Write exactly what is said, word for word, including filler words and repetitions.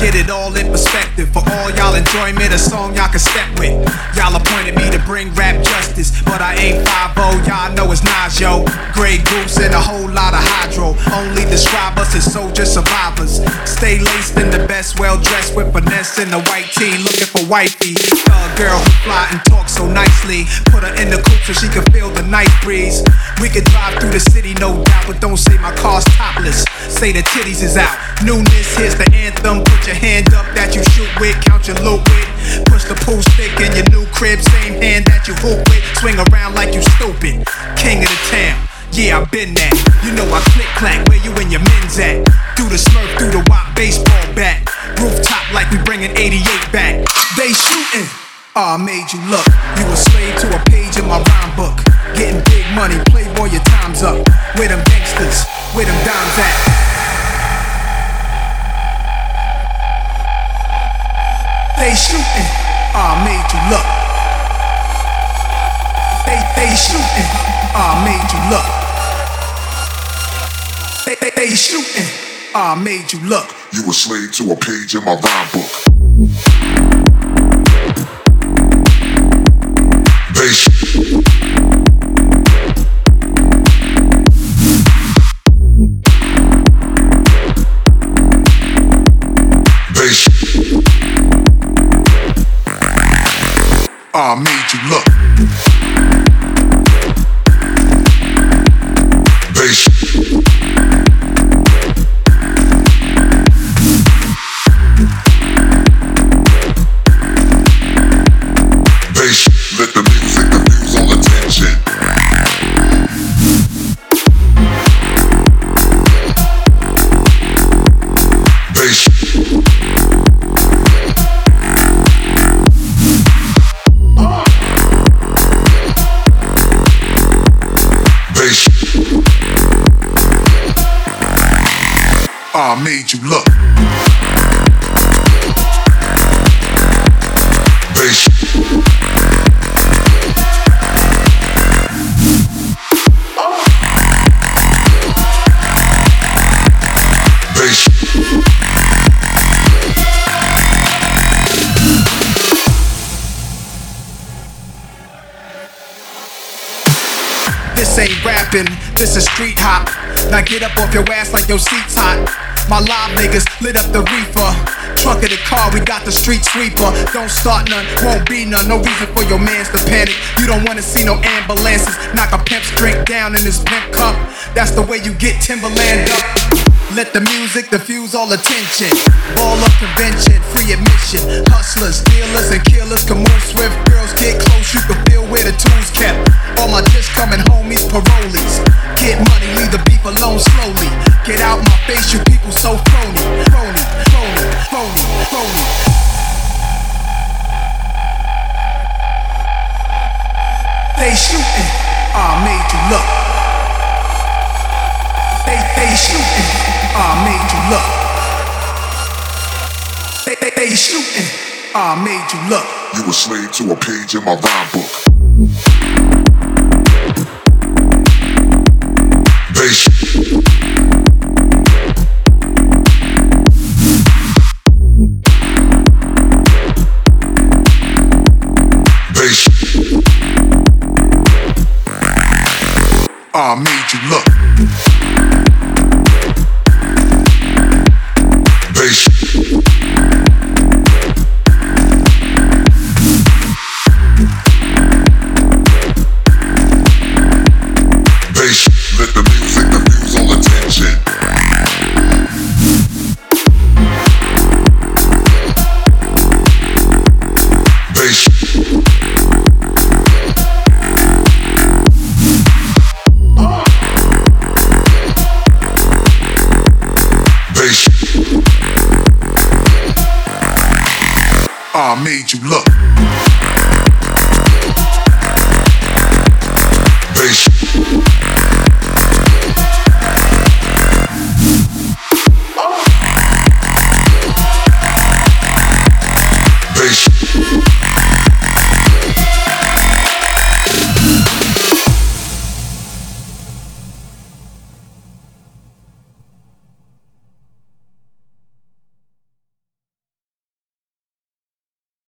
Get it all in perspective. For all y'all enjoyment, a song y'all can step with. Y'all appointed me to bring rap justice, but I ain't five oh, y'all know it's Nas, yo. Grey Goose and a whole lot of hydro. Only describe us as soldier survivors. Stay laced in the best, well dressed with finesse in the white tee, looking for wifey. A girl who fly and talk so nicely. Put her in the coupe so she can feel the night breeze. We could drive through the city, no doubt, but don't say my car's topless. Say the titties is out. Newness, here's the anthem. Put your hand up that you shoot with, count your loot with. Push the pool stick in your new crib, same hand that you hoop with. Swing around like you stupid. King of the town, yeah, I've been that. You know I click clack, where you and your men's at? Through the smurf, through the wop, baseball bat. Rooftop like we bringing eighty-eight back. They shooting. Ah, I made you look. You a slave to a page in my rhyme book. Getting big money, playboy, your time's up. Where them gangsters, where them dimes at? They shooting. Ah, I made you look. They, they shooting. Ah, I made you look. They, they, they shooting. Ah, I made you look. You a slave to a page in my rhyme book. They sh- They sh- I made you look. They sh- They sh- Let the music diffuse all attention. They sh- They sh- I made you look. They sh- They sh- This ain't rapping, this is street hop. Now get up off your ass like your seat's hot. My live niggas lit up the reefer. Trunk of the car, we got the street sweeper. Don't start none, won't be none. No reason for your mans to panic. You don't wanna see no ambulances. Knock a pimp's drink down in his pimp cup. That's the way you get Timberland up. Let the music diffuse all attention. Ball up convention, free admission. Hustlers, dealers, and killers can move swift. Girls get close, you can feel where the tools kept. All my just coming homies, parolees. Get money, leave the beef alone slowly. Get out my face, you people so phony. Phony, phony, phony, phony. They shooting, I made you look. They, they shooting, I made you look. They, they, they shooting, I made you look. You a slave to a page in my rhyme book. They sh- They sh- I made you look. They sh- They sh- Let the music diffuse all attention. They sh- They sh- I made you look.